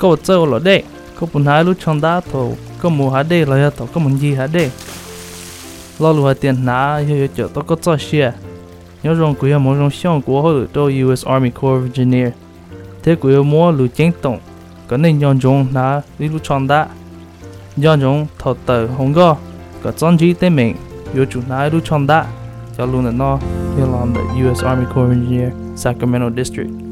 có một chơi ở đây có bốn hai lúc chọn đá thôi có một hai đây là thôi có một gì hai đây lo lùi hai tiền ná hiểu chỗ tôi có cho xe nhớ rằng quý một trong xong của họ được cho US Army Corps of Engineer thế quý mua lùi chính tổng có nên nhon trong ná đi lúc chọn đá nhon trong thọ tờ không có có chọn gì tên mình yếu chủ ná lúc chọn đá cho luôn là nó hiểu làm the US Army Corps of Engineer Sacramento District